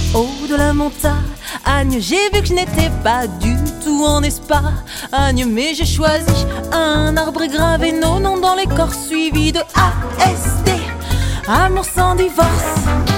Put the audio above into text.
haut de la montagne, j'ai vu que je n'étais pas du tout en Espagne, mais j'ai choisi un arbre et gravé nos noms dans l'écorce, suivi de ASD, amour sans divorce.